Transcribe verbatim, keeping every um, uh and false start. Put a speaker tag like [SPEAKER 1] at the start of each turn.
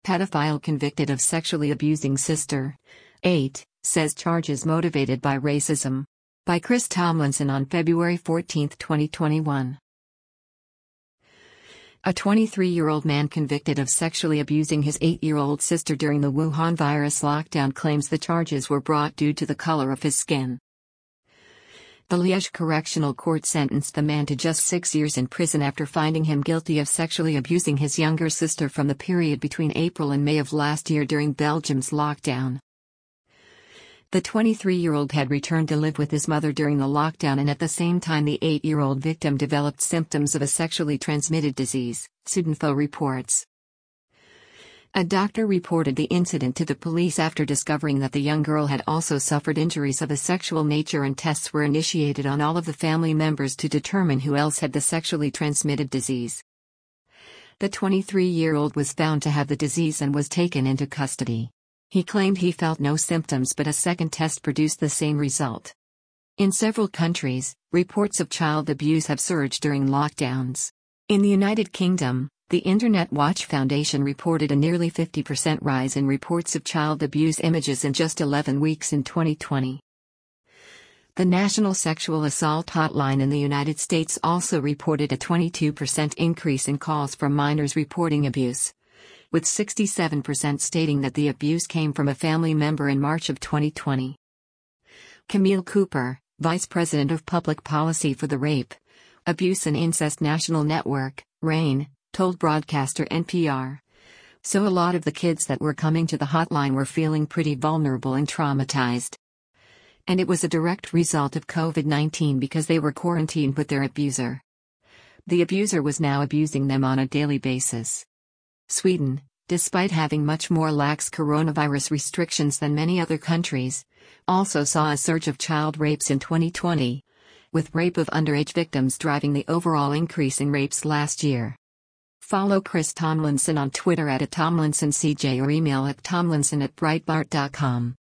[SPEAKER 1] pedophile convicted of sexually abusing sister. eight, says charges motivated by racism. By Chris Tomlinson on February fourteenth, twenty twenty-one. A twenty-three-year-old man convicted of sexually abusing his eight-year-old sister during the Wuhan virus lockdown claims the charges were brought due to the color of his skin. The Liège Correctional Court sentenced the man to just six years in prison after finding him guilty of sexually abusing his younger sister from the period between April and May of last year during Belgium's lockdown. The twenty-three-year-old had returned to live with his mother during the lockdown, and at the same time the eight-year-old victim developed symptoms of a sexually transmitted disease, Sudinfo reports. A doctor reported the incident to the police after discovering that the young girl had also suffered injuries of a sexual nature, and tests were initiated on all of the family members to determine who else had the sexually transmitted disease. The twenty-three-year-old was found to have the disease and was taken into custody. He claimed he felt no symptoms, but a second test produced the same result. In several countries, reports of child abuse have surged during lockdowns. In the United Kingdom, the Internet Watch Foundation reported a nearly fifty percent rise in reports of child abuse images in just eleven weeks in twenty twenty. The National Sexual Assault Hotline in the United States also reported a twenty-two percent increase in calls from minors reporting abuse, with sixty-seven percent stating that the abuse came from a family member in March of twenty twenty. Camille Cooper, Vice President of Public Policy for the Rape, Abuse and Incest National Network, RAIN, told broadcaster N P R. So a lot of the kids that were coming to the hotline were feeling pretty vulnerable and traumatized. And it was a direct result of COVID nineteen because they were quarantined with their abuser. The abuser was now abusing them on a daily basis. Sweden, despite having much more lax coronavirus restrictions than many other countries, also saw a surge of child rapes in twenty twenty, with rape of underage victims driving the overall increase in rapes last year. Follow Chris Tomlinson on Twitter at Tomlinson C J or email at tomlinson at breitbart dot com.